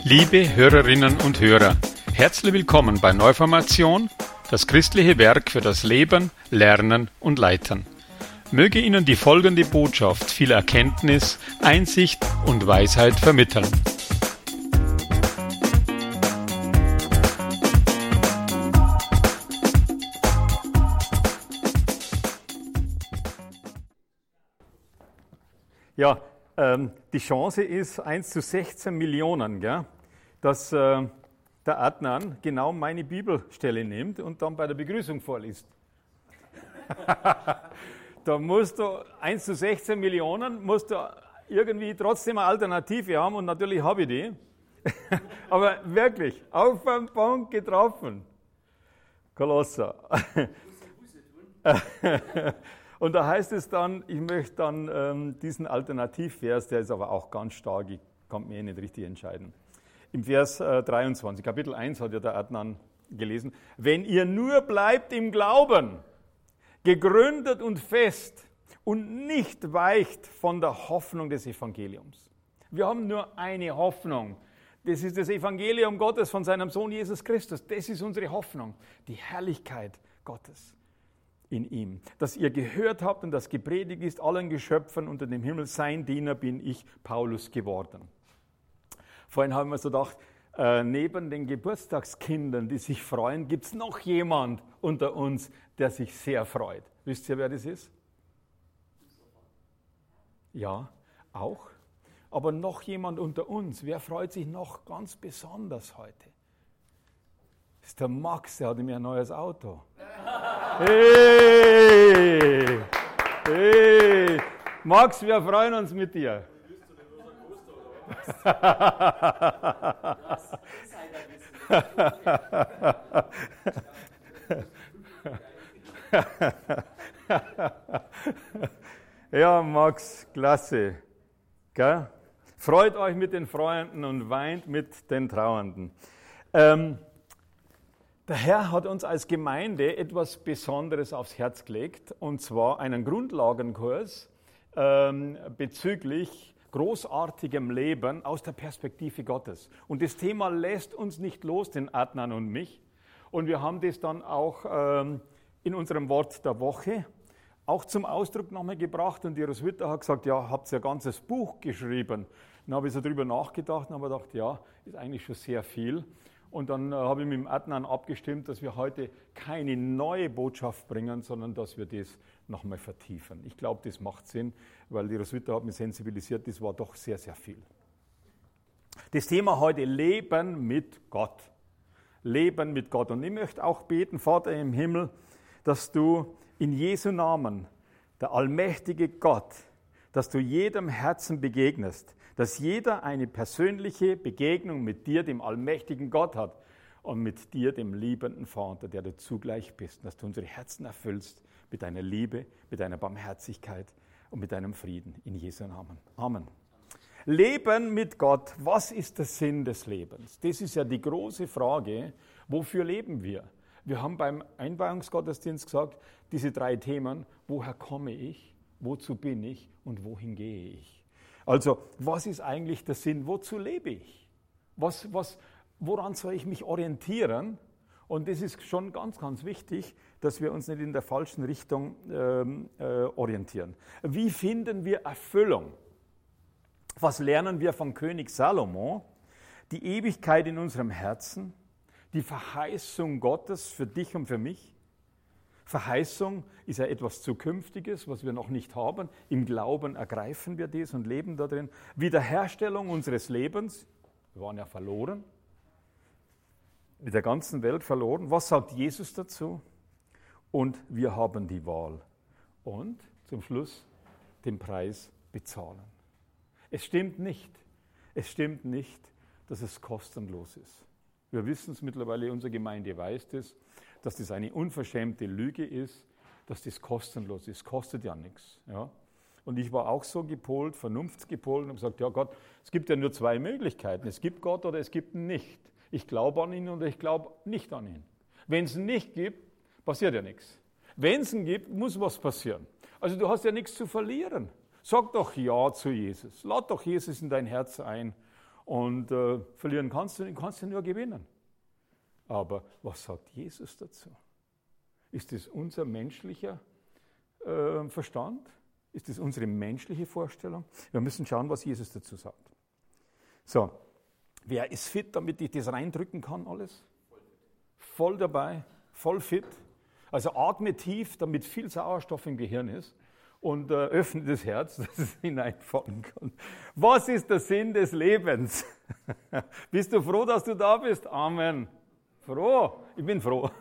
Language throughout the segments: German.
Liebe Hörerinnen und Hörer, herzlich willkommen bei Neuformation, das christliche Werk für das Leben, Lernen und Leiten. Möge Ihnen die folgende Botschaft viel Erkenntnis, Einsicht und Weisheit vermitteln. Ja, die Chance ist 1 zu 16 Millionen, gell, dass der Adnan genau meine Bibelstelle nimmt und dann bei der Begrüßung vorliest. Da musst du 1 zu 16 Millionen, musst du irgendwie trotzdem eine Alternative haben und natürlich habe ich die. Aber wirklich, auf den Punkt getroffen. Kolosser. Und da heißt es dann, ich möchte dann diesen Alternativvers, der ist aber auch ganz stark, ich kann mir nicht richtig entscheiden. Im Vers 23, Kapitel 1 hat ja der Adnan gelesen. Wenn ihr nur bleibt im Glauben, gegründet und fest und nicht weicht von der Hoffnung des Evangeliums. Wir haben nur eine Hoffnung. Das ist das Evangelium Gottes von seinem Sohn Jesus Christus. Das ist unsere Hoffnung, die Herrlichkeit Gottes in ihm. Dass ihr gehört habt und das gepredigt ist allen Geschöpfen unter dem Himmel, sein Diener bin ich, Paulus, geworden. Vorhin haben wir so gedacht, neben den Geburtstagskindern, die sich freuen, gibt es noch jemand unter uns, der sich sehr freut. Wisst ihr, wer das ist? Ja, auch. Aber noch jemand unter uns. Wer freut sich noch ganz besonders heute? Das ist der Max, der hat mir ein neues Auto. Hey! Hey! Max, wir freuen uns mit dir. Ja, Max, klasse. Gell? Freut euch mit den Freunden und weint mit den Trauernden. Der Herr hat uns als Gemeinde etwas Besonderes aufs Herz gelegt, und zwar einen Grundlagenkurs bezüglich großartigem Leben aus der Perspektive Gottes. Und das Thema lässt uns nicht los, den Adnan und mich. Und wir haben das dann auch in unserem Wort der Woche auch zum Ausdruck nochmal gebracht. Und die Roswitha hat gesagt, ja, habt ihr ein ganzes Buch geschrieben? Dann habe ich so drüber nachgedacht und habe gedacht, ja, ist eigentlich schon sehr viel. Und dann habe ich mit dem Adnan abgestimmt, dass wir heute keine neue Botschaft bringen, sondern dass wir das nochmal vertiefen. Ich glaube, das macht Sinn, weil die Roswitha hat mich sensibilisiert, das war doch sehr, sehr viel. Das Thema heute, Leben mit Gott. Leben mit Gott. Und ich möchte auch beten, Vater im Himmel, dass du in Jesu Namen, der allmächtige Gott, dass du jedem Herzen begegnest, dass jeder eine persönliche Begegnung mit dir, dem allmächtigen Gott hat und mit dir, dem liebenden Vater, der du zugleich bist, dass du unsere Herzen erfüllst mit deiner Liebe, mit deiner Barmherzigkeit und mit deinem Frieden. In Jesu Namen. Amen. Leben mit Gott, was ist der Sinn des Lebens? Das ist ja die große Frage, wofür leben wir? Wir haben beim Einweihungsgottesdienst gesagt, diese 3 Themen, woher komme ich, wozu bin ich und wohin gehe ich? Also, was ist eigentlich der Sinn? Wozu lebe ich? Woran soll ich mich orientieren? Und das ist schon ganz, ganz wichtig, dass wir uns nicht in der falschen Richtung orientieren. Wie finden wir Erfüllung? Was lernen wir von König Salomo? Die Ewigkeit in unserem Herzen, die Verheißung Gottes für dich und für mich. Verheißung ist ja etwas Zukünftiges, was wir noch nicht haben. Im Glauben ergreifen wir das und leben da drin. Wiederherstellung unseres Lebens. Wir waren ja verloren. Mit der ganzen Welt verloren. Was sagt Jesus dazu? Und wir haben die Wahl. Und zum Schluss den Preis bezahlen. Es stimmt nicht, dass es kostenlos ist. Wir wissen es mittlerweile, unsere Gemeinde weiß das, dass das eine unverschämte Lüge ist, dass das kostenlos ist. Kostet ja nichts. Ja? Und ich war auch so gepolt, vernunftsgepolt und habe gesagt, ja Gott, es gibt ja nur 2 Möglichkeiten. Es gibt Gott oder es gibt ihn nicht. Ich glaube an ihn oder ich glaube nicht an ihn. Wenn es ihn nicht gibt, passiert ja nichts. Wenn es ihn gibt, muss was passieren. Also du hast ja nichts zu verlieren. Sag doch Ja zu Jesus. Lad doch Jesus in dein Herz ein Und verlieren kannst du nur gewinnen. Aber was sagt Jesus dazu? Ist es unser menschlicher Verstand? Ist es unsere menschliche Vorstellung? Wir müssen schauen, was Jesus dazu sagt. So, wer ist fit, damit ich das reindrücken kann alles? Voll dabei, voll fit. Also atme tief, damit viel Sauerstoff im Gehirn ist und öffne das Herz, dass es hineinfallen kann. Was ist der Sinn des Lebens? Bist du froh, dass du da bist? Amen. Froh? Ich bin froh.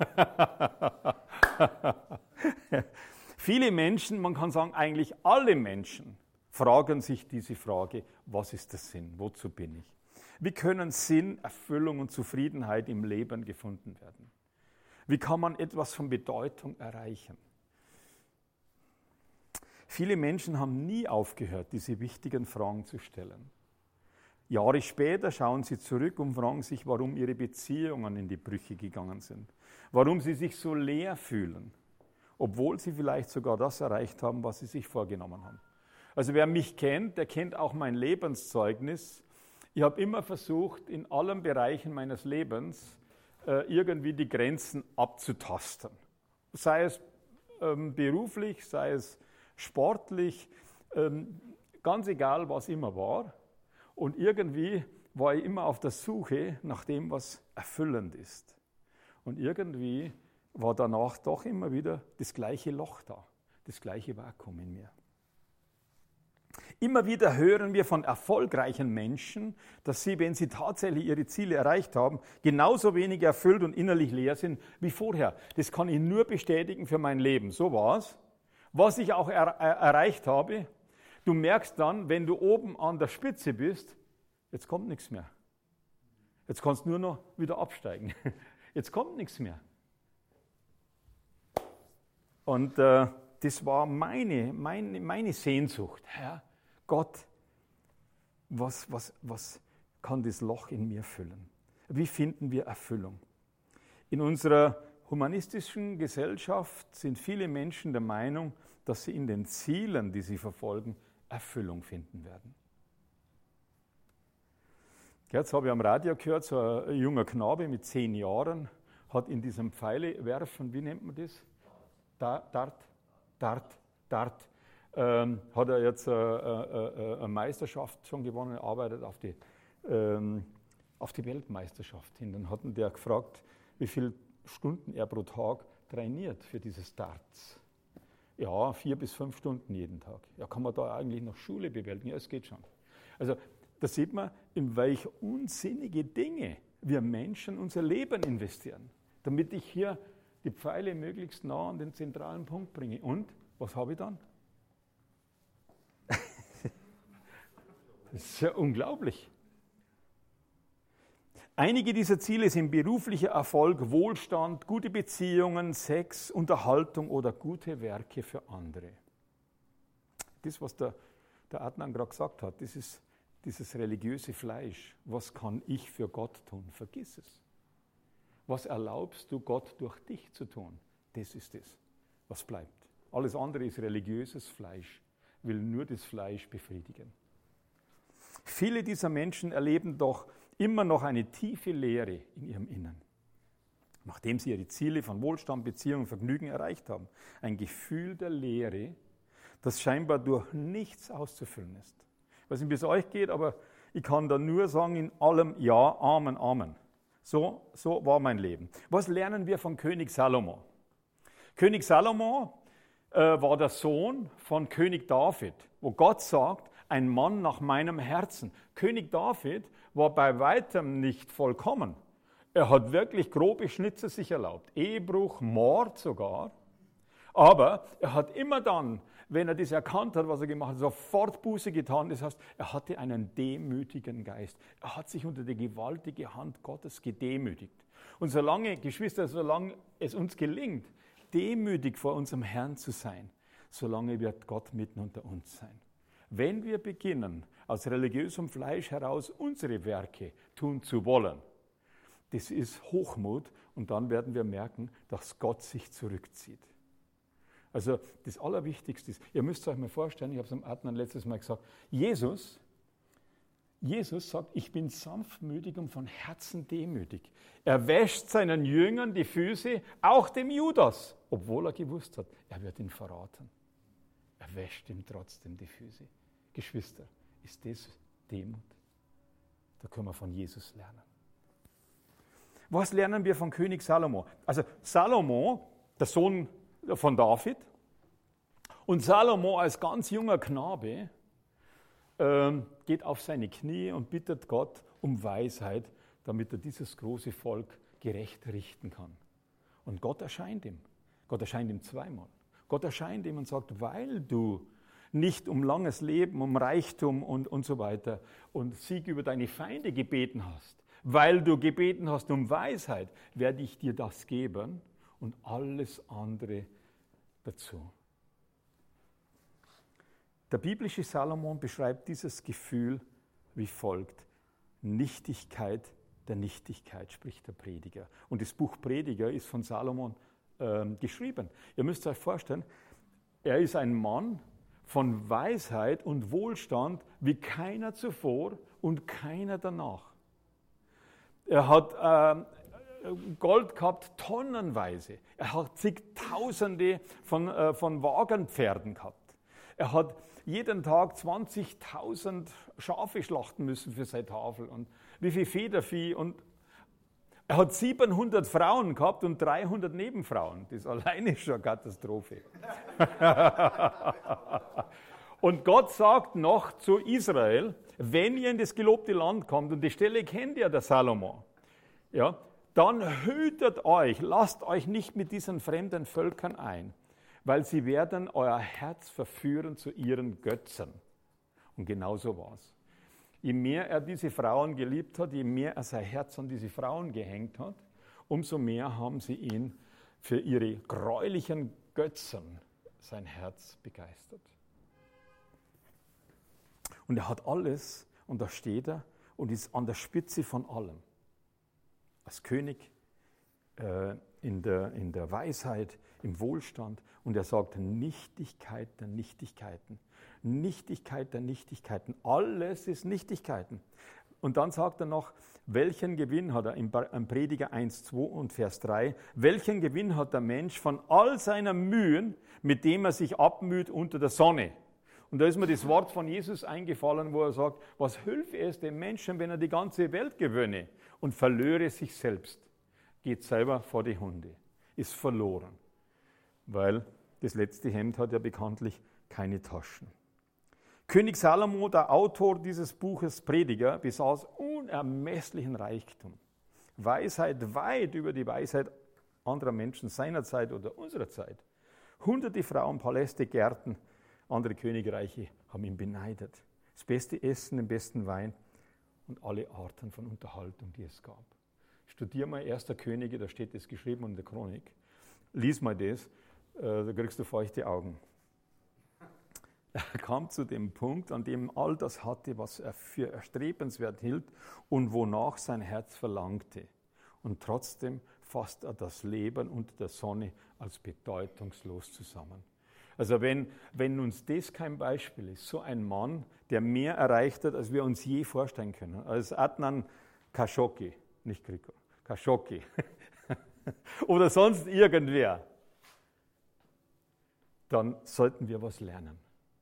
Viele Menschen, man kann sagen, eigentlich alle Menschen fragen sich diese Frage, was ist der Sinn? Wozu bin ich? Wie können Sinn, Erfüllung und Zufriedenheit im Leben gefunden werden? Wie kann man etwas von Bedeutung erreichen? Viele Menschen haben nie aufgehört, diese wichtigen Fragen zu stellen. Jahre später schauen sie zurück und fragen sich, warum ihre Beziehungen in die Brüche gegangen sind. Warum sie sich so leer fühlen, obwohl sie vielleicht sogar das erreicht haben, was sie sich vorgenommen haben. Also wer mich kennt, der kennt auch mein Lebenszeugnis. Ich habe immer versucht, in allen Bereichen meines Lebens irgendwie die Grenzen abzutasten. Sei es beruflich, sei es sportlich, ganz egal, was immer war. Und irgendwie war ich immer auf der Suche nach dem, was erfüllend ist. Und irgendwie war danach doch immer wieder das gleiche Loch da, das gleiche Vakuum in mir. Immer wieder hören wir von erfolgreichen Menschen, dass sie, wenn sie tatsächlich ihre Ziele erreicht haben, genauso wenig erfüllt und innerlich leer sind wie vorher. Das kann ich nur bestätigen für mein Leben. So war es. Was ich auch erreicht habe, du merkst dann, wenn du oben an der Spitze bist, jetzt kommt nichts mehr. Jetzt kannst du nur noch wieder absteigen. Jetzt kommt nichts mehr. Und das war meine Sehnsucht. Herr, Gott, was kann das Loch in mir füllen? Wie finden wir Erfüllung? In unserer humanistischen Gesellschaft sind viele Menschen der Meinung, dass sie in den Zielen, die sie verfolgen, Erfüllung finden werden. Jetzt habe ich am Radio gehört, so ein junger Knabe mit 10 Jahren hat in diesem Pfeilewerfen, wie nennt man das? Dart. Hat er jetzt eine Meisterschaft schon gewonnen, er arbeitet auf die Weltmeisterschaft hin. Dann hat ihn der gefragt, wie viele Stunden er pro Tag trainiert für dieses Darts. Ja, 4 bis 5 Stunden jeden Tag. Ja, kann man da eigentlich noch Schule bewältigen? Ja, es geht schon. Also da sieht man, in welche unsinnige Dinge wir Menschen unser Leben investieren, damit ich hier die Pfeile möglichst nah an den zentralen Punkt bringe. Und, was habe ich dann? Das ist ja unglaublich. Einige dieser Ziele sind beruflicher Erfolg, Wohlstand, gute Beziehungen, Sex, Unterhaltung oder gute Werke für andere. Das, was der Adnan gerade gesagt hat, das ist dieses religiöse Fleisch. Was kann ich für Gott tun? Vergiss es. Was erlaubst du Gott durch dich zu tun? Das ist es, was bleibt. Alles andere ist religiöses Fleisch, will nur das Fleisch befriedigen. Viele dieser Menschen erleben doch immer noch eine tiefe Leere in ihrem Innern, nachdem sie ihre Ziele von Wohlstand, Beziehung und Vergnügen erreicht haben. Ein Gefühl der Leere, das scheinbar durch nichts auszufüllen ist. Ich weiß nicht, wie es euch geht, aber ich kann da nur sagen, in allem Ja, Amen, Amen. So war mein Leben. Was lernen wir von König Salomo? König Salomo war der Sohn von König David, wo Gott sagt, ein Mann nach meinem Herzen. König David war bei weitem nicht vollkommen. Er hat wirklich grobe Schnitzer sich erlaubt, Ehebruch, Mord sogar. Aber er hat immer dann, wenn er das erkannt hat, was er gemacht hat, sofort Buße getan. Das heißt, er hatte einen demütigen Geist. Er hat sich unter die gewaltige Hand Gottes gedemütigt. Und solange, Geschwister, solange es uns gelingt, demütig vor unserem Herrn zu sein, solange wird Gott mitten unter uns sein. Wenn wir beginnen, aus religiösem Fleisch heraus unsere Werke tun zu wollen, das ist Hochmut und dann werden wir merken, dass Gott sich zurückzieht. Also das Allerwichtigste ist, ihr müsst euch mal vorstellen, ich habe es am Adnan letztes Mal gesagt, Jesus Jesus sagt, ich bin sanftmütig und von Herzen demütig. Er wäscht seinen Jüngern die Füße, auch dem Judas, obwohl er gewusst hat, er wird ihn verraten. Er wäscht ihm trotzdem die Füße. Geschwister, ist das Demut? Da können wir von Jesus lernen. Was lernen wir von König Salomo? Also Salomo, der Sohn von David, und Salomo als ganz junger Knabe geht auf seine Knie und bittet Gott um Weisheit, damit er dieses große Volk gerecht richten kann. Und Gott erscheint ihm. Gott erscheint ihm zweimal. Gott erscheint ihm und sagt, weil du nicht um langes Leben, um Reichtum und so weiter und Sieg über deine Feinde gebeten hast, weil du gebeten hast um Weisheit, werde ich dir das geben und alles andere dazu. Der biblische Salomon beschreibt dieses Gefühl wie folgt: Nichtigkeit der Nichtigkeit, spricht der Prediger. Und das Buch Prediger ist von Salomon geschrieben. Ihr müsst euch vorstellen, er ist ein Mann von Weisheit und Wohlstand wie keiner zuvor und keiner danach. Er hat Gold gehabt, tonnenweise. Er hat zigtausende von Wagenpferden gehabt. Er hat jeden Tag 20.000 Schafe schlachten müssen für seine Tafel und wie viel Federvieh. Und er hat 700 Frauen gehabt und 300 Nebenfrauen. Das alleine ist schon eine Katastrophe. Und Gott sagt noch zu Israel, wenn ihr in das gelobte Land kommt, und die Stelle kennt ja der Salomo, ja, dann hütet euch, lasst euch nicht mit diesen fremden Völkern ein, weil sie werden euer Herz verführen zu ihren Götzen. Und genau so war es. Je mehr er diese Frauen geliebt hat, je mehr er sein Herz an diese Frauen gehängt hat, umso mehr haben sie ihn für ihre gräulichen Götzen sein Herz begeistert. Und er hat alles, und da steht er, und ist an der Spitze von allem. Als König, in der Weisheit, im Wohlstand. Und er sagt, Nichtigkeit der Nichtigkeiten. Nichtigkeit der Nichtigkeiten. Alles ist Nichtigkeiten. Und dann sagt er noch, welchen Gewinn hat er, im Prediger 1, 2 und Vers 3, welchen Gewinn hat der Mensch von all seiner Mühen, mit dem er sich abmüht unter der Sonne? Und da ist mir das Wort von Jesus eingefallen, wo er sagt, was hilft es dem Menschen, wenn er die ganze Welt gewönne und verlöre sich selbst? Geht selber vor die Hunde, ist verloren, weil das letzte Hemd hat ja bekanntlich keine Taschen. König Salomo, der Autor dieses Buches Prediger, besaß unermesslichen Reichtum. Weisheit weit über die Weisheit anderer Menschen seiner Zeit oder unserer Zeit. Hunderte Frauen, Paläste, Gärten, andere Königreiche haben ihn beneidet. Das beste Essen, den besten Wein und alle Arten von Unterhaltung, die es gab. Studier mal 1. Könige, da steht das geschrieben in der Chronik. Lies mal das, da kriegst du feuchte Augen. Er kam zu dem Punkt, an dem all das hatte, was er für erstrebenswert hielt und wonach sein Herz verlangte. Und trotzdem fasst er das Leben unter der Sonne als bedeutungslos zusammen. Also wenn uns das kein Beispiel ist, so ein Mann, der mehr erreicht hat, als wir uns je vorstellen können, als Adnan Khashoggi, nicht Grigor, Khashoggi oder sonst irgendwer, dann sollten wir was lernen.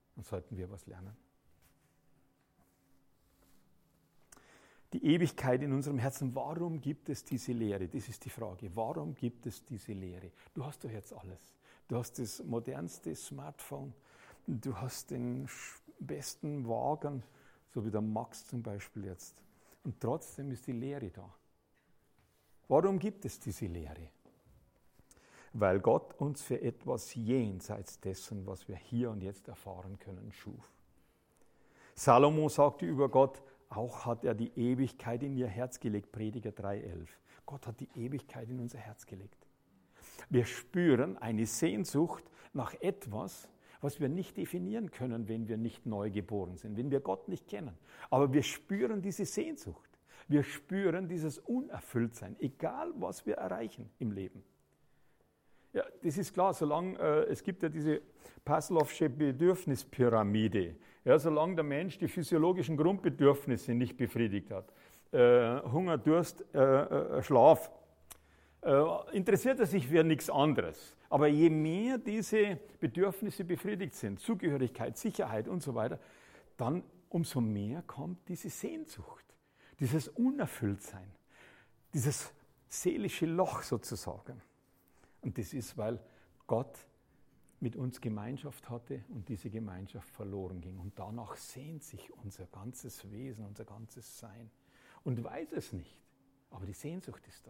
Die Ewigkeit in unserem Herzen, warum gibt es diese Lehre? Das ist die Frage. Warum gibt es diese Lehre? Du hast doch jetzt alles. Du hast das modernste Smartphone, du hast den besten Wagen, so wie der Max zum Beispiel jetzt. Und trotzdem ist die Lehre da. Warum gibt es diese Lehre? Weil Gott uns für etwas jenseits dessen, was wir hier und jetzt erfahren können, schuf. Salomo sagte über Gott, auch hat er die Ewigkeit in ihr Herz gelegt, Prediger 3,11. Gott hat die Ewigkeit in unser Herz gelegt. Wir spüren eine Sehnsucht nach etwas, was wir nicht definieren können, wenn wir nicht neu geboren sind, wenn wir Gott nicht kennen. Aber wir spüren diese Sehnsucht. Wir spüren dieses Unerfülltsein, egal was wir erreichen im Leben. Ja, das ist klar, solange, es gibt ja diese Maslow'sche Bedürfnispyramide, ja, solange der Mensch die physiologischen Grundbedürfnisse nicht befriedigt hat, Hunger, Durst, Schlaf, interessiert er sich für nichts anderes. Aber je mehr diese Bedürfnisse befriedigt sind, Zugehörigkeit, Sicherheit und so weiter, dann umso mehr kommt diese Sehnsucht, dieses Unerfülltsein, dieses seelische Loch sozusagen. Und das ist, weil Gott mit uns Gemeinschaft hatte und diese Gemeinschaft verloren ging. Und danach sehnt sich unser ganzes Wesen, unser ganzes Sein. Und weiß es nicht, aber die Sehnsucht ist da.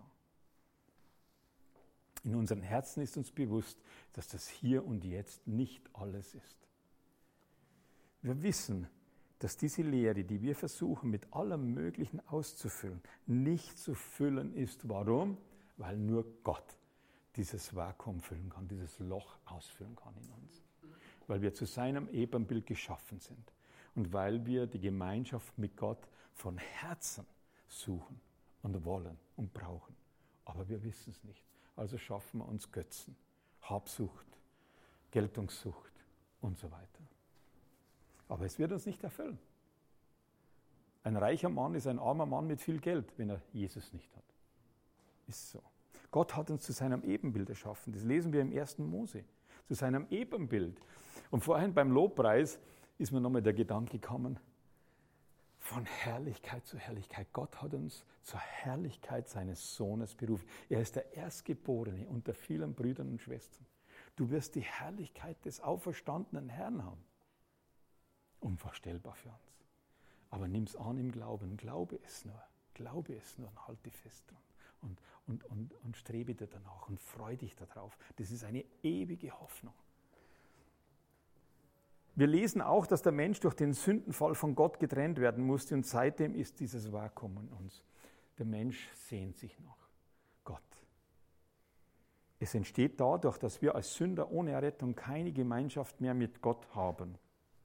In unseren Herzen ist uns bewusst, dass das Hier und Jetzt nicht alles ist. Wir wissen, dass diese Leere, die wir versuchen, mit allem Möglichen auszufüllen, nicht zu füllen ist. Warum? Weil nur Gott dieses Vakuum füllen kann, dieses Loch ausfüllen kann in uns. Weil wir zu seinem Ebenbild geschaffen sind und weil wir die Gemeinschaft mit Gott von Herzen suchen und wollen und brauchen. Aber wir wissen es nicht. Also schaffen wir uns Götzen, Habsucht, Geltungssucht und so weiter. Aber es wird uns nicht erfüllen. Ein reicher Mann ist ein armer Mann mit viel Geld, wenn er Jesus nicht hat. Ist so. Gott hat uns zu seinem Ebenbild erschaffen. Das lesen wir im 1. Mose. Zu seinem Ebenbild. Und vorhin beim Lobpreis ist mir nochmal der Gedanke gekommen, von Herrlichkeit zu Herrlichkeit. Gott hat uns zur Herrlichkeit seines Sohnes berufen. Er ist der Erstgeborene unter vielen Brüdern und Schwestern. Du wirst die Herrlichkeit des auferstandenen Herrn haben. Unvorstellbar für uns. Aber nimm es an im Glauben. Glaube es nur und halte fest dran. Und strebe dir danach und freu dich darauf. Das ist eine ewige Hoffnung. Wir lesen auch, dass der Mensch durch den Sündenfall von Gott getrennt werden musste und seitdem ist dieses Vakuum in uns. Der Mensch sehnt sich nach Gott. Es entsteht dadurch, dass wir als Sünder ohne Errettung keine Gemeinschaft mehr mit Gott haben.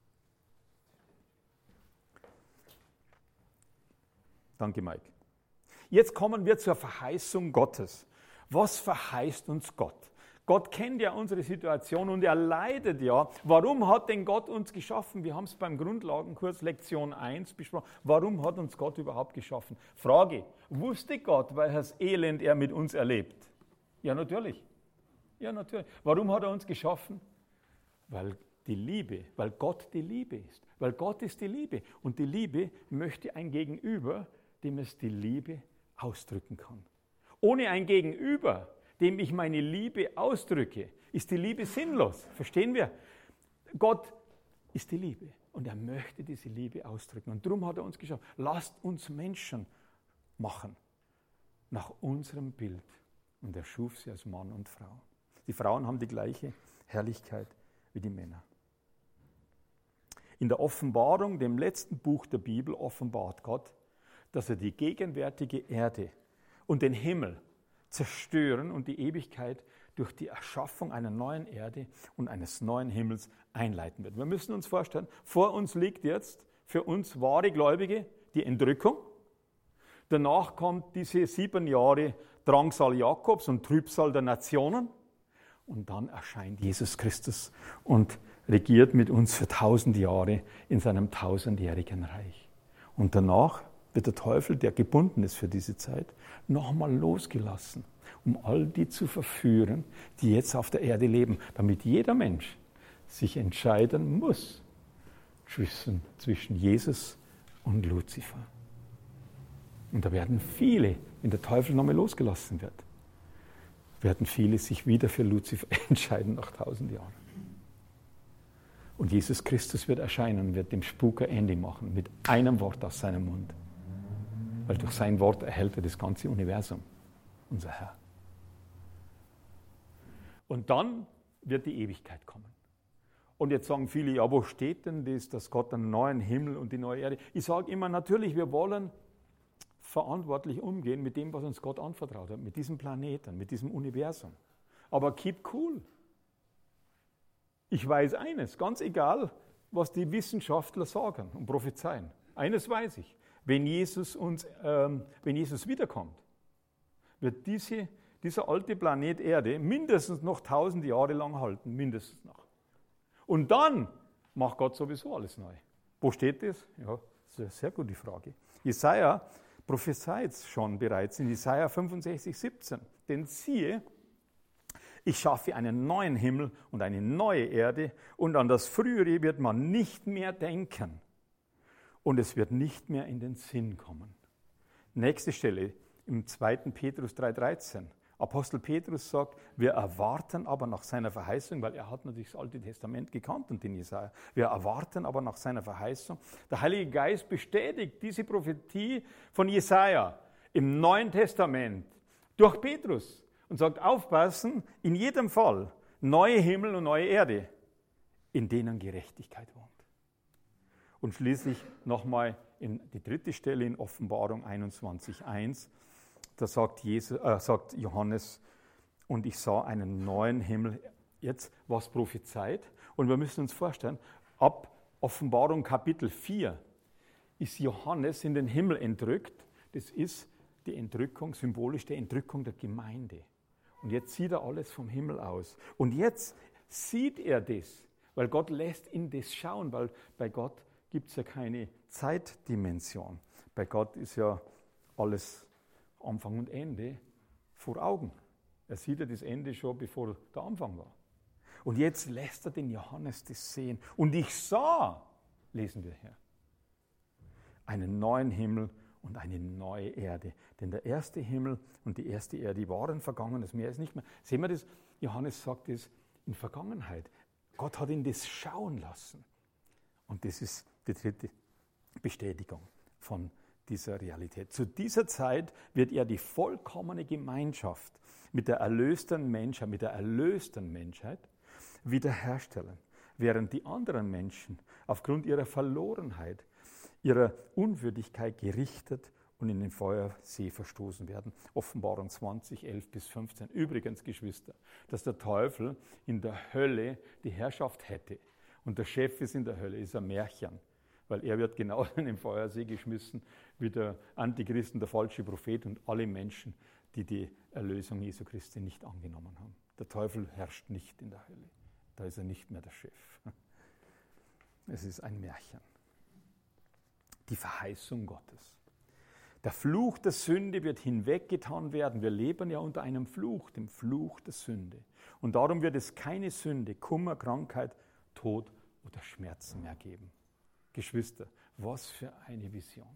Danke, Mike. Jetzt kommen wir zur Verheißung Gottes. Was verheißt uns Gott? Gott kennt ja unsere Situation und er leidet ja. Warum hat denn Gott uns geschaffen? Wir haben es beim Grundlagenkurs Lektion 1 besprochen. Warum hat uns Gott überhaupt geschaffen? Frage, wusste Gott, welches Elend er mit uns erlebt? Ja, natürlich. Ja, natürlich. Warum hat er uns geschaffen? Weil Gott die Liebe ist. Weil Gott ist die Liebe. Und die Liebe möchte ein Gegenüber, dem es die Liebe ausdrücken kann. Ohne ein Gegenüber, dem ich meine Liebe ausdrücke, ist die Liebe sinnlos. Verstehen wir? Gott ist die Liebe und er möchte diese Liebe ausdrücken. Und darum hat er uns geschaffen. Lasst uns Menschen machen, nach unserem Bild. Und er schuf sie als Mann und Frau. Die Frauen haben die gleiche Herrlichkeit wie die Männer. In der Offenbarung, dem letzten Buch der Bibel, offenbart Gott, dass er die gegenwärtige Erde und den Himmel zerstören und die Ewigkeit durch die Erschaffung einer neuen Erde und eines neuen Himmels einleiten wird. Wir müssen uns vorstellen, vor uns liegt jetzt für uns wahre Gläubige die Entrückung. Danach kommt diese 7 Jahre Drangsal Jakobs und Trübsal der Nationen. Und dann erscheint Jesus Christus und regiert mit uns für 1000 Jahre in seinem 1000-jährigen Reich. Und danach wird der Teufel, der gebunden ist für diese Zeit, nochmal losgelassen, um all die zu verführen, die jetzt auf der Erde leben, damit jeder Mensch sich entscheiden muss zwischen Jesus und Luzifer. Und da werden viele, wenn der Teufel nochmal losgelassen wird, werden viele sich wieder für Luzifer entscheiden nach 1000 Jahren. Und Jesus Christus wird erscheinen und wird dem Spuk ein Ende machen, mit einem Wort aus seinem Mund. Weil durch sein Wort erhält er das ganze Universum, unser Herr. Und dann wird die Ewigkeit kommen. Und jetzt sagen viele, ja, wo steht denn das, dass Gott einen neuen Himmel und die neue Erde? Ich sage immer, natürlich, wir wollen verantwortlich umgehen mit dem, was uns Gott anvertraut hat, mit diesem Planeten, mit diesem Universum. Aber keep cool. Ich weiß eines, ganz egal, was die Wissenschaftler sagen und prophezeien. Eines weiß ich. Wenn Jesus wiederkommt, wird dieser alte Planet Erde mindestens noch 1000 Jahre lang halten, mindestens noch. Und dann macht Gott sowieso alles neu. Wo steht das? Ja, das ist eine sehr gute Frage. Jesaja prophezeit schon bereits in Jesaja 65, 17. Denn siehe, ich schaffe einen neuen Himmel und eine neue Erde und an das Frühere wird man nicht mehr denken und es wird nicht mehr in den Sinn kommen. Nächste Stelle im 2. Petrus 3,13. Apostel Petrus sagt, wir erwarten aber nach seiner Verheißung, weil er hat natürlich das Alte Testament gekannt und den Jesaja. Wir erwarten aber nach seiner Verheißung. Der Heilige Geist bestätigt diese Prophetie von Jesaja im Neuen Testament durch Petrus und sagt, aufpassen, in jedem Fall neue Himmel und neue Erde, in denen Gerechtigkeit wohnt. Und schließlich nochmal in die dritte Stelle in Offenbarung 21,1. Da sagt Johannes, und ich sah einen neuen Himmel, jetzt was prophezeit. Und wir müssen uns vorstellen, ab Offenbarung Kapitel 4 ist Johannes in den Himmel entrückt. Das ist die Entrückung, symbolisch die Entrückung der Gemeinde. Und jetzt sieht er alles vom Himmel aus. Und jetzt sieht er das, weil Gott lässt ihn das schauen, weil bei Gott gibt es ja keine Zeitdimension. Bei Gott ist ja alles Anfang und Ende vor Augen. Er sieht ja das Ende schon, bevor der Anfang war. Und jetzt lässt er den Johannes das sehen. Und ich sah, lesen wir hier, einen neuen Himmel und eine neue Erde. Denn der erste Himmel und die erste Erde waren vergangen, das Meer ist nicht mehr. Sehen wir das? Johannes sagt das in Vergangenheit. Gott hat ihn das schauen lassen. Und das ist die dritte Bestätigung von dieser Realität. Zu dieser Zeit wird er die vollkommene Gemeinschaft mit der erlösten Menschheit wiederherstellen, während die anderen Menschen aufgrund ihrer Verlorenheit, ihrer Unwürdigkeit gerichtet und in den Feuersee verstoßen werden. Offenbarung 20, 11 bis 15. Übrigens, Geschwister, dass der Teufel in der Hölle die Herrschaft hätte und der Chef ist in der Hölle, ist ein Märchen. Weil er wird genau in den Feuersee geschmissen wie der Antichristen, der falsche Prophet und alle Menschen, die die Erlösung Jesu Christi nicht angenommen haben. Der Teufel herrscht nicht in der Hölle. Da ist er nicht mehr der Chef. Es ist ein Märchen. Die Verheißung Gottes. Der Fluch der Sünde wird hinweggetan werden. Wir leben ja unter einem Fluch, dem Fluch der Sünde. Und darum wird es keine Sünde, Kummer, Krankheit, Tod oder Schmerzen mehr geben. Geschwister, was für eine Vision.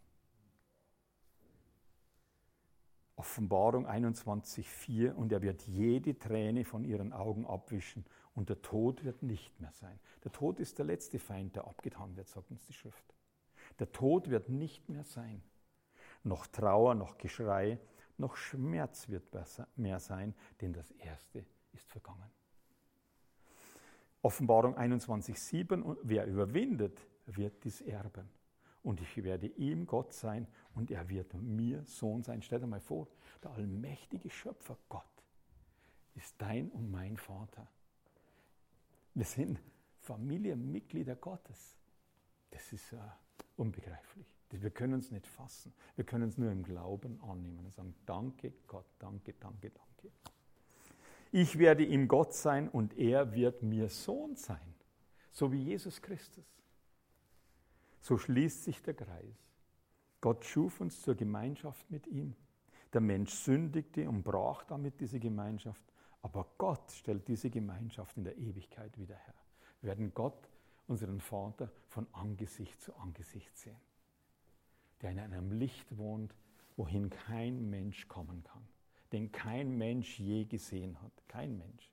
Offenbarung 21,4 und er wird jede Träne von ihren Augen abwischen und der Tod wird nicht mehr sein. Der Tod ist der letzte Feind, der abgetan wird, sagt uns die Schrift. Der Tod wird nicht mehr sein. Noch Trauer, noch Geschrei, noch Schmerz wird mehr sein, denn das Erste ist vergangen. Offenbarung 21,7 und wer überwindet, wird dies erben. Und ich werde ihm Gott sein und er wird mir Sohn sein. Stell dir mal vor, der allmächtige Schöpfer Gott ist dein und mein Vater. Wir sind Familienmitglieder Gottes. Das ist unbegreiflich. Wir können es nicht fassen. Wir können es nur im Glauben annehmen und sagen, danke Gott, danke, danke, danke. Ich werde ihm Gott sein und er wird mir Sohn sein, so wie Jesus Christus. So schließt sich der Kreis. Gott schuf uns zur Gemeinschaft mit ihm. Der Mensch sündigte und brach damit diese Gemeinschaft. Aber Gott stellt diese Gemeinschaft in der Ewigkeit wieder her. Wir werden Gott, unseren Vater, von Angesicht zu Angesicht sehen. Der in einem Licht wohnt, wohin kein Mensch kommen kann. Den kein Mensch je gesehen hat. Kein Mensch.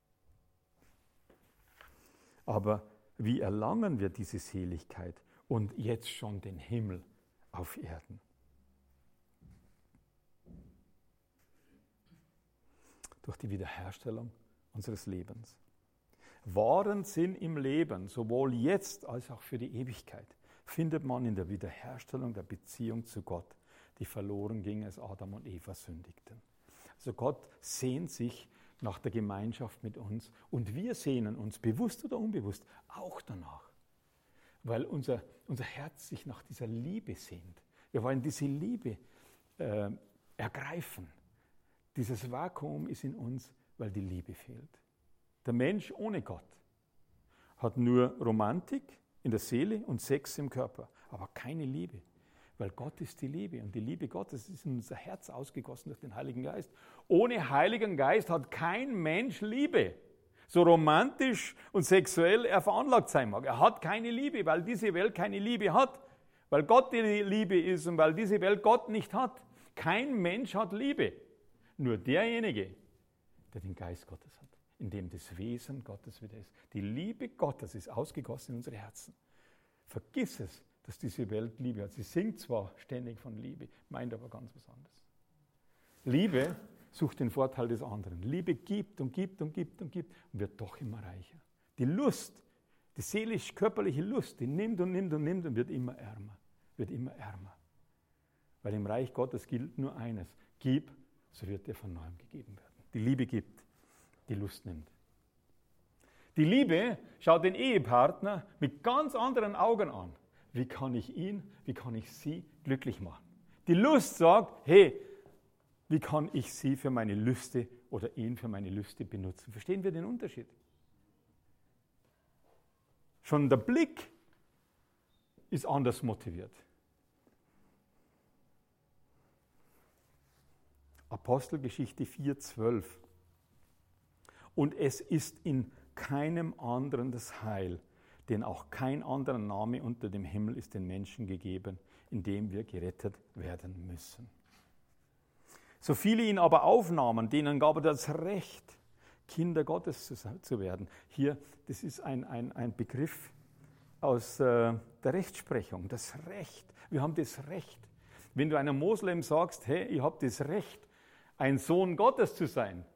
Aber wie erlangen wir diese Seligkeit? Und jetzt schon den Himmel auf Erden. Durch die Wiederherstellung unseres Lebens. Wahren Sinn im Leben, sowohl jetzt als auch für die Ewigkeit, findet man in der Wiederherstellung der Beziehung zu Gott, die verloren ging, als Adam und Eva sündigten. Also Gott sehnt sich nach der Gemeinschaft mit uns und wir sehnen uns, bewusst oder unbewusst, auch danach. Weil unser Herz sich nach dieser Liebe sehnt. Wir wollen diese Liebe ergreifen. Dieses Vakuum ist in uns, weil die Liebe fehlt. Der Mensch ohne Gott hat nur Romantik in der Seele und Sex im Körper, aber keine Liebe. Weil Gott ist die Liebe und die Liebe Gottes ist in unser Herz ausgegossen durch den Heiligen Geist. Ohne Heiligen Geist hat kein Mensch Liebe. So romantisch und sexuell er veranlagt sein mag. Er hat keine Liebe, weil diese Welt keine Liebe hat. Weil Gott die Liebe ist und weil diese Welt Gott nicht hat. Kein Mensch hat Liebe. Nur derjenige, der den Geist Gottes hat, in dem das Wesen Gottes wieder ist. Die Liebe Gottes ist ausgegossen in unsere Herzen. Vergiss es, dass diese Welt Liebe hat. Sie singt zwar ständig von Liebe, meint aber ganz was anderes. Liebe sucht den Vorteil des anderen. Liebe gibt und gibt und gibt und gibt und wird doch immer reicher. Die Lust, die seelisch-körperliche Lust, die nimmt und nimmt und nimmt und wird immer ärmer. Wird immer ärmer. Weil im Reich Gottes gilt nur eines. Gib, so wird dir von neuem gegeben werden. Die Liebe gibt, die Lust nimmt. Die Liebe schaut den Ehepartner mit ganz anderen Augen an. Wie kann ich ihn, wie kann ich sie glücklich machen? Die Lust sagt, hey, wie kann ich sie für meine Lüste oder ihn für meine Lüste benutzen? Verstehen wir den Unterschied? Schon der Blick ist anders motiviert. Apostelgeschichte 4,12. Und es ist in keinem anderen das Heil, denn auch kein anderer Name unter dem Himmel ist den Menschen gegeben, in dem wir gerettet werden müssen. So viele ihn aber aufnahmen, denen gab er das Recht, Kinder Gottes zu werden. Hier, das ist ein Begriff aus der Rechtsprechung, das Recht. Wir haben das Recht. Wenn du einem Moslem sagst, hey, ich habe das Recht, ein Sohn Gottes zu sein,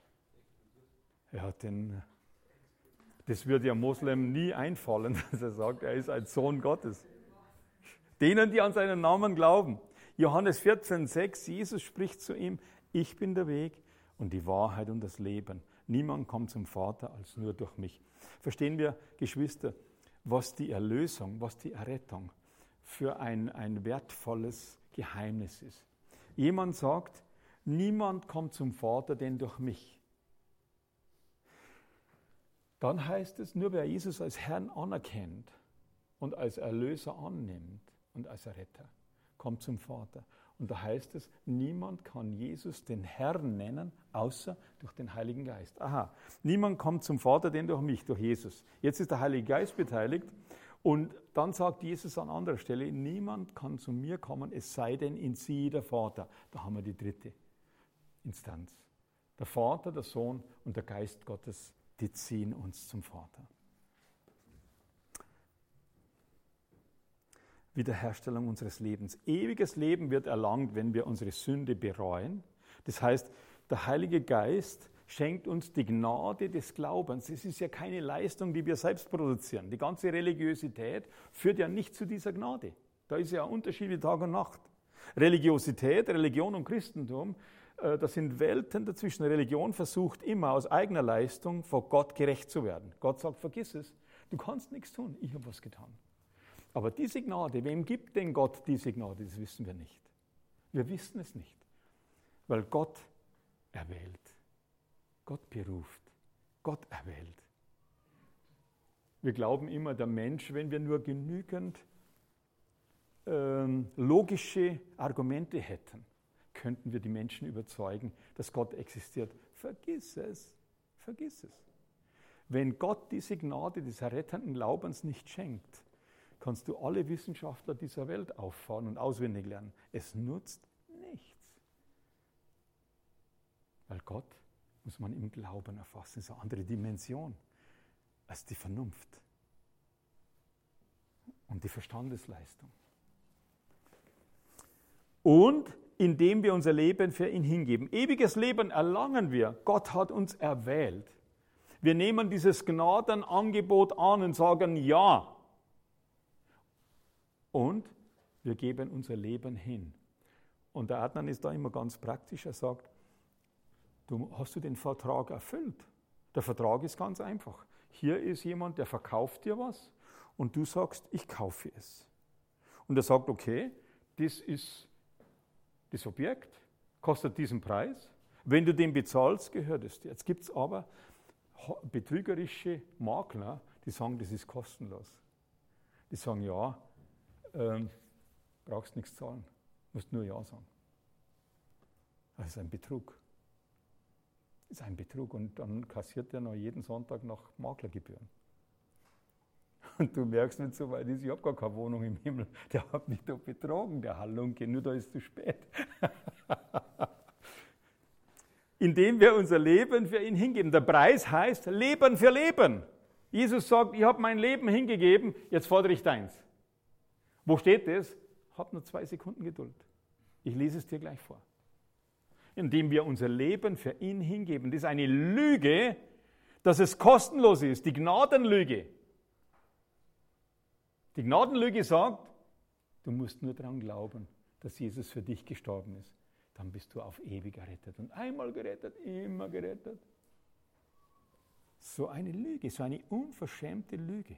das würde ja Moslem nie einfallen, dass er sagt, er ist ein Sohn Gottes. Denen, die an seinen Namen glauben. Johannes 14,6, Jesus spricht zu ihm, ich bin der Weg und die Wahrheit und das Leben. Niemand kommt zum Vater als nur durch mich. Verstehen wir, Geschwister, was die Erlösung, was die Errettung für ein wertvolles Geheimnis ist. Jemand sagt, niemand kommt zum Vater, denn durch mich. Dann heißt es, nur wer Jesus als Herrn anerkennt und als Erlöser annimmt und als Retter, kommt zum Vater. Und da heißt es, niemand kann Jesus den Herrn nennen, außer durch den Heiligen Geist. Aha, niemand kommt zum Vater, denn durch mich, durch Jesus. Jetzt ist der Heilige Geist beteiligt und dann sagt Jesus an anderer Stelle, niemand kann zu mir kommen, es sei denn in sie der Vater. Da haben wir die dritte Instanz. Der Vater, der Sohn und der Geist Gottes, die ziehen uns zum Vater. Wiederherstellung unseres Lebens. Ewiges Leben wird erlangt, wenn wir unsere Sünde bereuen. Das heißt, der Heilige Geist schenkt uns die Gnade des Glaubens. Es ist ja keine Leistung, die wir selbst produzieren. Die ganze Religiosität führt ja nicht zu dieser Gnade. Da ist ja ein Unterschied wie Tag und Nacht. Religiosität, Religion und Christentum, das sind Welten dazwischen. Religion versucht immer aus eigener Leistung vor Gott gerecht zu werden. Gott sagt, vergiss es, du kannst nichts tun, ich habe was getan. Aber diese Gnade, wem gibt denn Gott diese Gnade? Das wissen wir nicht. Wir wissen es nicht, weil Gott erwählt, Gott beruft, Gott erwählt. Wir glauben immer, der Mensch, wenn wir nur genügend logische Argumente hätten, könnten wir die Menschen überzeugen, dass Gott existiert. Vergiss es, vergiss es. Wenn Gott diese Gnade des errettenden Glaubens nicht schenkt, kannst du alle Wissenschaftler dieser Welt auffahren und auswendig lernen. Es nutzt nichts. Weil Gott muss man im Glauben erfassen. Das ist eine andere Dimension als die Vernunft und die Verstandesleistung. Und indem wir unser Leben für ihn hingeben. Ewiges Leben erlangen wir. Gott hat uns erwählt. Wir nehmen dieses Gnadenangebot an und sagen ja. Und wir geben unser Leben hin. Und der Adnan ist da immer ganz praktisch. Er sagt, hast du den Vertrag erfüllt? Der Vertrag ist ganz einfach. Hier ist jemand, der verkauft dir was und du sagst, ich kaufe es. Und er sagt, okay, das ist das Objekt, kostet diesen Preis. Wenn du den bezahlst, gehört es dir. Jetzt gibt es aber betrügerische Makler, die sagen, das ist kostenlos. Die sagen, ja, brauchst nichts zahlen, musst nur Ja sagen. Das ist ein Betrug. Das ist ein Betrug und dann kassiert er noch jeden Sonntag noch Maklergebühren. Und du merkst nicht so weit ist, ich habe gar keine Wohnung im Himmel. Der hat mich da betrogen, der Halunke, nur da ist zu spät. Indem wir unser Leben für ihn hingeben. Der Preis heißt Leben für Leben. Jesus sagt, ich habe mein Leben hingegeben, jetzt fordere ich deins. Wo steht das? Hab nur 2 Sekunden Geduld. Ich lese es dir gleich vor. Indem wir unser Leben für ihn hingeben. Das ist eine Lüge, dass es kostenlos ist. Die Gnadenlüge. Die Gnadenlüge sagt, du musst nur daran glauben, dass Jesus für dich gestorben ist. Dann bist du auf ewig errettet. Und einmal gerettet, immer gerettet. So eine Lüge, so eine unverschämte Lüge.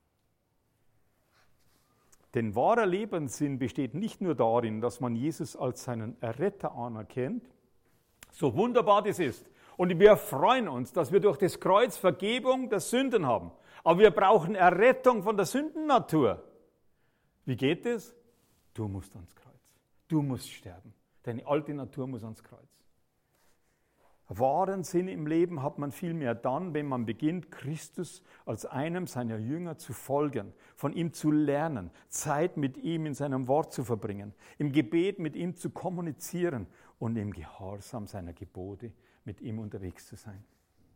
Denn wahrer Lebenssinn besteht nicht nur darin, dass man Jesus als seinen Erretter anerkennt, so wunderbar das ist. Und wir freuen uns, dass wir durch das Kreuz Vergebung der Sünden haben. Aber wir brauchen Errettung von der Sündennatur. Wie geht es? Du musst ans Kreuz. Du musst sterben. Deine alte Natur muss ans Kreuz. Wahren Sinn im Leben hat man vielmehr dann, wenn man beginnt, Christus als einem seiner Jünger zu folgen, von ihm zu lernen, Zeit mit ihm in seinem Wort zu verbringen, im Gebet mit ihm zu kommunizieren und im Gehorsam seiner Gebote mit ihm unterwegs zu sein.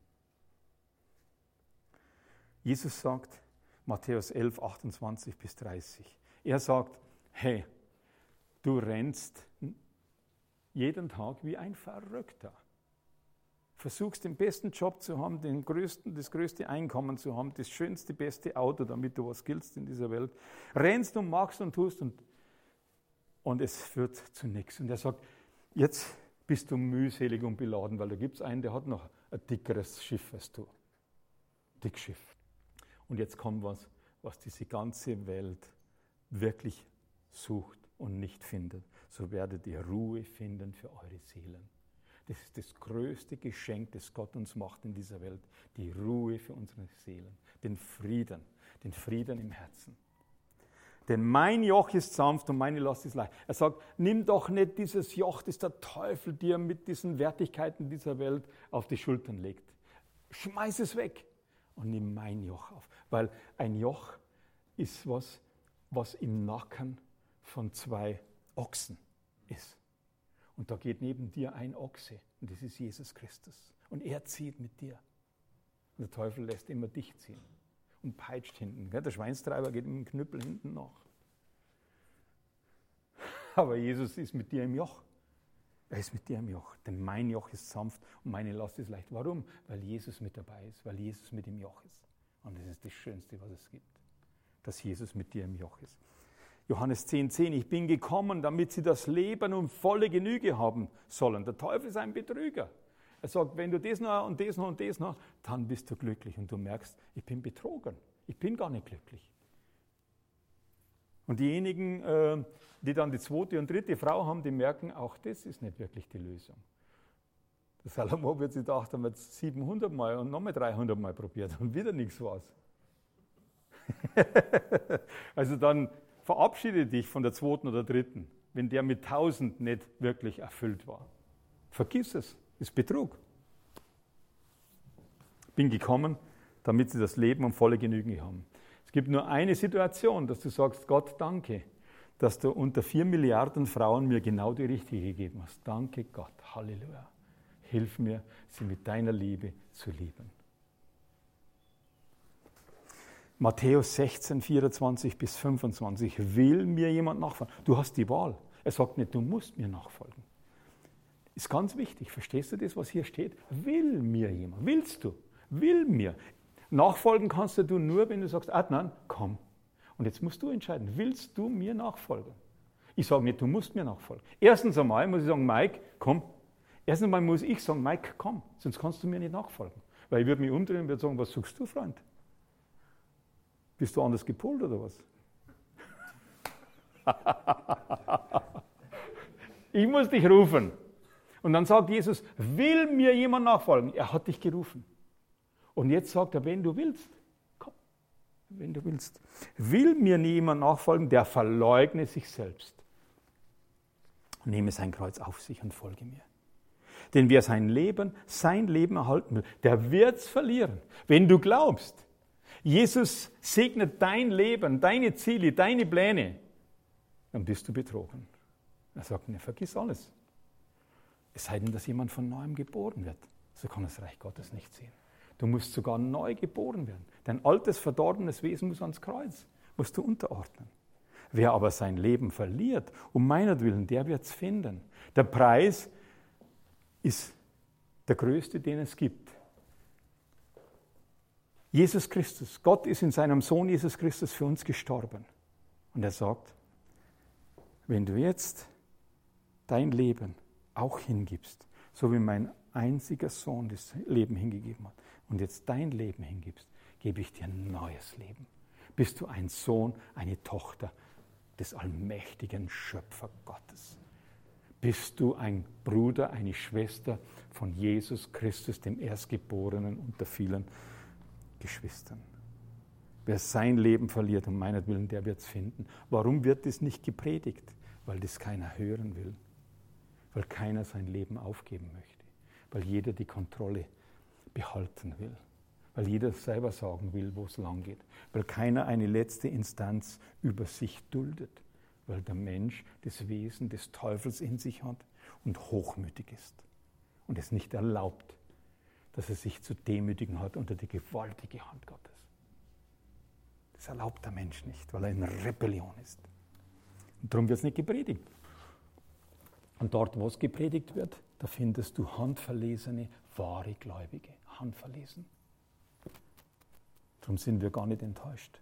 Jesus sagt, Matthäus 11, 28 bis 30, er sagt, hey, du rennst jeden Tag wie ein Verrückter. Versuchst den besten Job zu haben, das größte Einkommen zu haben, das schönste, beste Auto, damit du was giltst in dieser Welt. Rennst und machst und tust und es führt zu nichts. Und er sagt, jetzt bist du mühselig und beladen, weil da gibt es einen, der hat noch ein dickeres Schiff als du. Dickschiff. Und jetzt kommt was diese ganze Welt wirklich sucht und nicht findet. So werdet ihr Ruhe finden für eure Seelen. Das ist das größte Geschenk, das Gott uns macht in dieser Welt. Die Ruhe für unsere Seelen. Den Frieden im Herzen. Denn mein Joch ist sanft und meine Last ist leicht. Er sagt, nimm doch nicht dieses Joch, das der Teufel dir mit diesen Wertigkeiten dieser Welt auf die Schultern legt. Schmeiß es weg und nimm mein Joch auf. Weil ein Joch ist was im Nacken von 2 Ochsen ist. Und da geht neben dir ein Ochse und das ist Jesus Christus. Und er zieht mit dir. Und der Teufel lässt immer dich ziehen und peitscht hinten. Der Schweinstreiber geht mit dem Knüppel hinten nach. Aber Jesus ist mit dir im Joch. Er ist mit dir im Joch. Denn mein Joch ist sanft und meine Last ist leicht. Warum? Weil Jesus mit dabei ist, weil Jesus mit im Joch ist. Und das ist das Schönste, was es gibt. Dass Jesus mit dir im Joch ist. Johannes 10,10, ich bin gekommen, damit sie das Leben und volle Genüge haben sollen. Der Teufel ist ein Betrüger. Er sagt, wenn du das noch und das noch und das noch, dann bist du glücklich. Und du merkst, ich bin betrogen. Ich bin gar nicht glücklich. Und diejenigen, die dann die 2. und 3. Frau haben, die merken, auch das ist nicht wirklich die Lösung. Der Salomo wird sich gedacht, haben wir jetzt 700 Mal und nochmal 300 Mal probiert und wieder nichts war's. Also dann verabschiede dich von der 2. oder 3., wenn der mit 1000 nicht wirklich erfüllt war. Vergiss es, ist Betrug. Bin gekommen, damit sie das Leben und volle Genüge haben. Es gibt nur eine Situation, dass du sagst, Gott, danke, dass du unter 4 Milliarden Frauen mir genau die richtige gegeben hast. Danke Gott, Halleluja. Hilf mir, sie mit deiner Liebe zu lieben. Matthäus 16, 24 bis 25. Will mir jemand nachfolgen? Du hast die Wahl. Er sagt nicht, du musst mir nachfolgen. Ist ganz wichtig. Verstehst du das, was hier steht? Will mir jemand? Willst du? Will mir. Nachfolgen kannst du nur, wenn du sagst, Adnan, komm. Und jetzt musst du entscheiden, willst du mir nachfolgen? Ich sage nicht, du musst mir nachfolgen. Erstens einmal muss ich sagen, Mike, komm. Erstens einmal muss ich sagen, Mike, komm. Sonst kannst du mir nicht nachfolgen. Weil ich würde mich umdrehen und würde sagen, was suchst du, Freund? Bist du anders gepolt oder was? Ich muss dich rufen. Und dann sagt Jesus, will mir jemand nachfolgen? Er hat dich gerufen. Und jetzt sagt er, wenn du willst, komm, wenn du willst. Will mir jemand nachfolgen, der verleugne sich selbst. Nehme sein Kreuz auf sich und folge mir. Denn wer sein Leben erhalten will, der wird es verlieren. Wenn du glaubst, Jesus segnet dein Leben, deine Ziele, deine Pläne, dann bist du betrogen. Er sagt, ne, vergiss alles. Es sei denn, dass jemand von Neuem geboren wird. So kann das Reich Gottes nicht sehen. Du musst sogar neu geboren werden. Dein altes, verdorbenes Wesen muss ans Kreuz. Musst du unterordnen. Wer aber sein Leben verliert, um meinetwillen, der wird es finden. Der Preis ist der größte, den es gibt. Jesus Christus, Gott ist in seinem Sohn Jesus Christus für uns gestorben. Und er sagt, wenn du jetzt dein Leben auch hingibst, so wie mein einziger Sohn das Leben hingegeben hat, und jetzt dein Leben hingibst, gebe ich dir ein neues Leben. Bist du ein Sohn, eine Tochter des allmächtigen Schöpfer Gottes. Bist du ein Bruder, eine Schwester von Jesus Christus, dem Erstgeborenen unter vielen Geschwistern. Wer sein Leben verliert, um meinetwillen, der wird es finden. Warum wird es nicht gepredigt? Weil das keiner hören will. Weil keiner sein Leben aufgeben möchte. Weil jeder die Kontrolle behalten will. Weil jeder selber sagen will, wo es lang geht. Weil keiner eine letzte Instanz über sich duldet. Weil der Mensch das Wesen des Teufels in sich hat und hochmütig ist. Und es nicht erlaubt, dass er sich zu demütigen hat unter die gewaltige Hand Gottes. Das erlaubt der Mensch nicht, weil er in Rebellion ist. Und darum wird es nicht gepredigt. Und dort, wo es gepredigt wird, da findest du handverlesene, wahre Gläubige. Handverlesen. Darum sind wir gar nicht enttäuscht.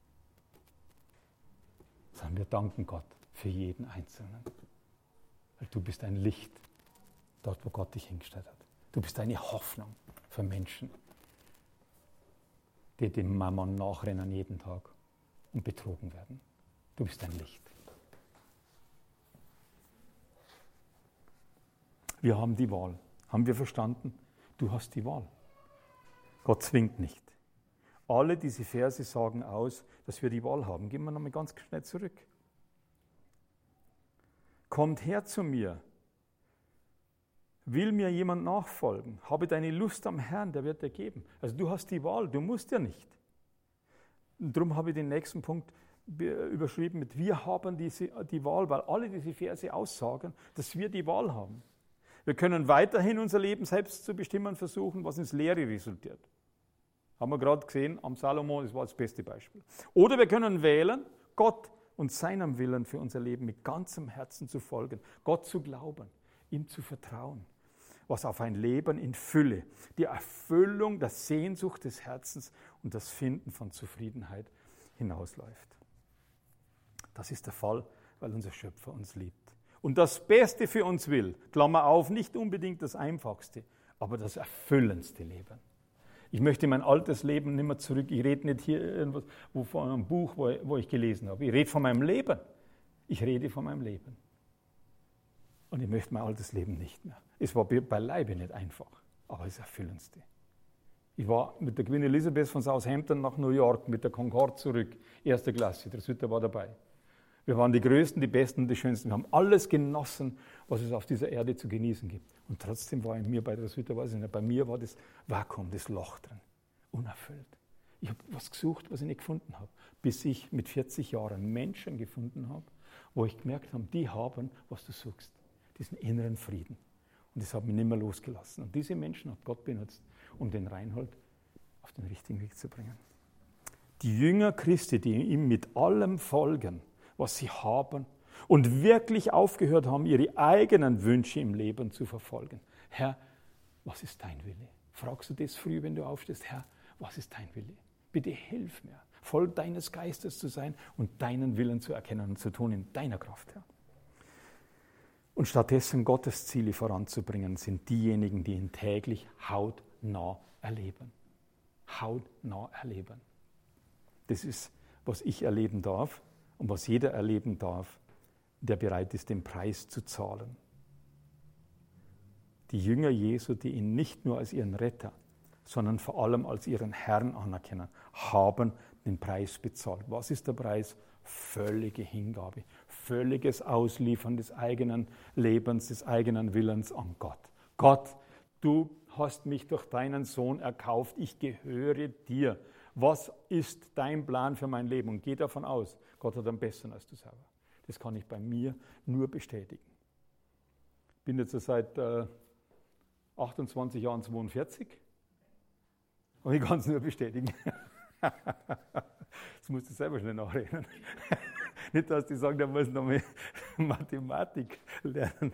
Sondern wir danken Gott für jeden Einzelnen. Weil du bist ein Licht, dort, wo Gott dich hingestellt hat. Du bist eine Hoffnung für Menschen, die dem Mammon nachrennen jeden Tag und betrogen werden. Du bist ein Licht. Wir haben die Wahl. Haben wir verstanden? Du hast die Wahl. Gott zwingt nicht. Alle diese Verse sagen aus, dass wir die Wahl haben. Gehen wir nochmal ganz schnell zurück. Kommt her zu mir. Will mir jemand nachfolgen? Habe deine Lust am Herrn, der wird dir geben. Also du hast die Wahl, du musst ja nicht. Und darum habe ich den nächsten Punkt überschrieben mit wir haben die Wahl, weil alle diese Verse aussagen, dass wir die Wahl haben. Wir können weiterhin unser Leben selbst zu bestimmen versuchen, was ins Leere resultiert. Haben wir gerade gesehen am Salomo, das war das beste Beispiel. Oder wir können wählen, Gott und seinem Willen für unser Leben mit ganzem Herzen zu folgen, Gott zu glauben, ihm zu vertrauen, was auf ein Leben in Fülle, die Erfüllung der Sehnsucht des Herzens und das Finden von Zufriedenheit hinausläuft. Das ist der Fall, weil unser Schöpfer uns liebt. Und das Beste für uns will, Klammer auf, nicht unbedingt das Einfachste, aber das erfüllendste Leben. Ich möchte mein altes Leben nicht mehr zurück. Ich rede nicht hier irgendwas von einem Buch, wo ich gelesen habe. Ich rede von meinem Leben. Ich rede von meinem Leben. Und ich möchte mein altes Leben nicht mehr. Es war beileibe nicht einfach, aber das Erfüllendste. Ich war mit der Queen Elizabeth von Southampton nach New York mit der Concorde zurück, erste Klasse, der Sütter war dabei. Wir waren die Größten, die Besten, die Schönsten. Wir haben alles genossen, was es auf dieser Erde zu genießen gibt. Und trotzdem war in mir bei der Sütter, weiß ich nicht, bei mir war das Vakuum, das Loch drin, unerfüllt. Ich habe was gesucht, was ich nicht gefunden habe, bis ich mit 40 Jahren Menschen gefunden habe, wo ich gemerkt habe, die haben, was du suchst, diesen inneren Frieden. Und das hat mich nicht mehr losgelassen. Und diese Menschen hat Gott benutzt, um den Reinhold auf den richtigen Weg zu bringen. Die Jünger Christi, die ihm mit allem folgen, was sie haben und wirklich aufgehört haben, ihre eigenen Wünsche im Leben zu verfolgen. Herr, was ist dein Wille? Fragst du das früh, wenn du aufstehst? Herr, was ist dein Wille? Bitte hilf mir, voll deines Geistes zu sein und deinen Willen zu erkennen und zu tun in deiner Kraft, Herr. Und stattdessen Gottes Ziele voranzubringen, sind diejenigen, die ihn täglich hautnah erleben. Hautnah erleben. Das ist, was ich erleben darf und was jeder erleben darf, der bereit ist, den Preis zu zahlen. Die Jünger Jesu, die ihn nicht nur als ihren Retter, sondern vor allem als ihren Herrn anerkennen, haben den Preis bezahlt. Was ist der Preis? Völlige Hingabe, völliges Ausliefern des eigenen Lebens, des eigenen Willens an Gott. Gott, du hast mich durch deinen Sohn erkauft, ich gehöre dir. Was ist dein Plan für mein Leben? Und geh davon aus, Gott hat einen besseren als du selber. Das kann ich bei mir nur bestätigen. Ich bin jetzt seit 28 Jahren 42 und ich kann es nur bestätigen. Jetzt musst du selber schnell nachrechnen. Nicht, dass die sagen, der muss noch mehr Mathematik lernen.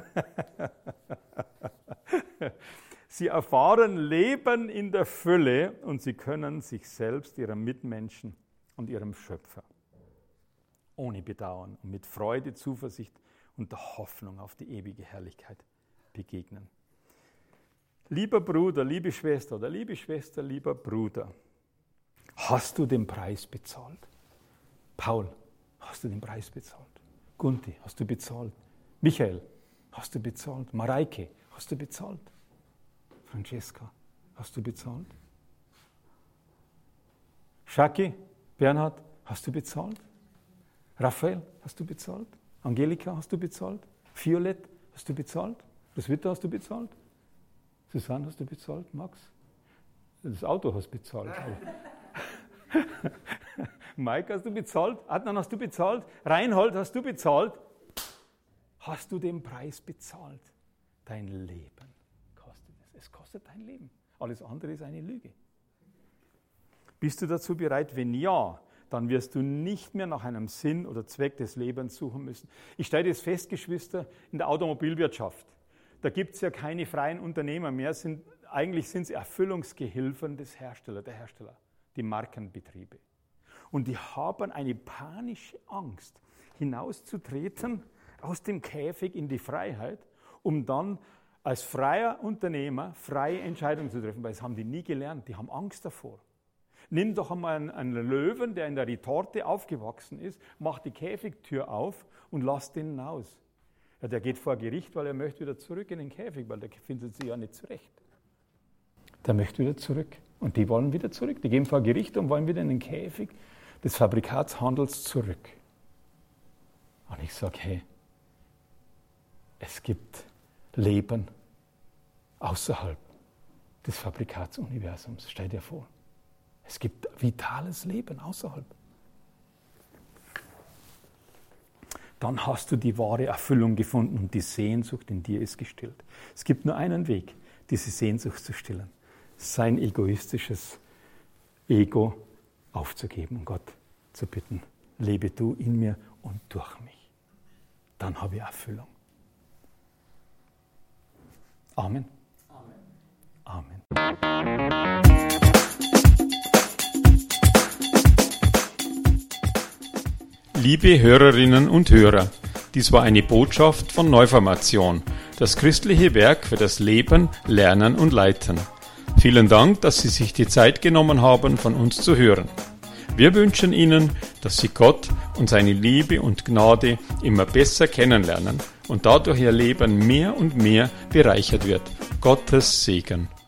Sie erfahren Leben in der Fülle und sie können sich selbst, ihrem Mitmenschen und ihrem Schöpfer ohne Bedauern und mit Freude, Zuversicht und der Hoffnung auf die ewige Herrlichkeit begegnen. Lieber Bruder, liebe Schwester oder liebe Schwester, lieber Bruder, hast du den Preis bezahlt? Paul, hast du den Preis bezahlt? Gunti, hast du bezahlt? Michael, hast du bezahlt? Mareike, hast du bezahlt? Francesca, hast du bezahlt? Schaki, Bernhard, hast du bezahlt? Raphael, hast du bezahlt? Angelika, hast du bezahlt? Violett, hast du bezahlt? Roswitha, hast du bezahlt? Susanne, hast du bezahlt? Max? Das Auto hast du bezahlt. Mike, hast du bezahlt? Adnan, hast du bezahlt? Reinhold, hast du bezahlt? Hast du den Preis bezahlt? Dein Leben kostet es. Es kostet dein Leben. Alles andere ist eine Lüge. Bist du dazu bereit? Wenn ja, dann wirst du nicht mehr nach einem Sinn oder Zweck des Lebens suchen müssen. Ich stelle das fest, Geschwister, in der Automobilwirtschaft. Da gibt es ja keine freien Unternehmer mehr. Eigentlich sind es Erfüllungsgehilfen der Hersteller, die Markenbetriebe. Und die haben eine panische Angst, hinauszutreten aus dem Käfig in die Freiheit, um dann als freier Unternehmer freie Entscheidungen zu treffen, weil das haben die nie gelernt, die haben Angst davor. Nimm doch einmal einen Löwen, der in der Retorte aufgewachsen ist, mach die Käfigtür auf und lass den hinaus. Ja, der geht vor Gericht, weil er möchte wieder zurück in den Käfig, weil der findet sich ja nicht zurecht. Der möchte wieder zurück. Und die wollen wieder zurück. Die gehen vor Gericht und wollen wieder in den Käfig des Fabrikatshandels zurück. Und ich sage, hey, es gibt Leben außerhalb des Fabrikatsuniversums. Stell dir vor. Es gibt vitales Leben außerhalb. Dann hast du die wahre Erfüllung gefunden und die Sehnsucht in dir ist gestillt. Es gibt nur einen Weg, diese Sehnsucht zu stillen. Sein egoistisches Ego aufzugeben und Gott zu bitten, lebe du in mir und durch mich. Dann habe ich Erfüllung. Amen. Amen. Amen. Liebe Hörerinnen und Hörer, dies war eine Botschaft von Neuformation, das christliche Werk für das Leben, Lernen und Leiten. Vielen Dank, dass Sie sich die Zeit genommen haben, von uns zu hören. Wir wünschen Ihnen, dass Sie Gott und seine Liebe und Gnade immer besser kennenlernen und dadurch Ihr Leben mehr und mehr bereichert wird. Gottes Segen.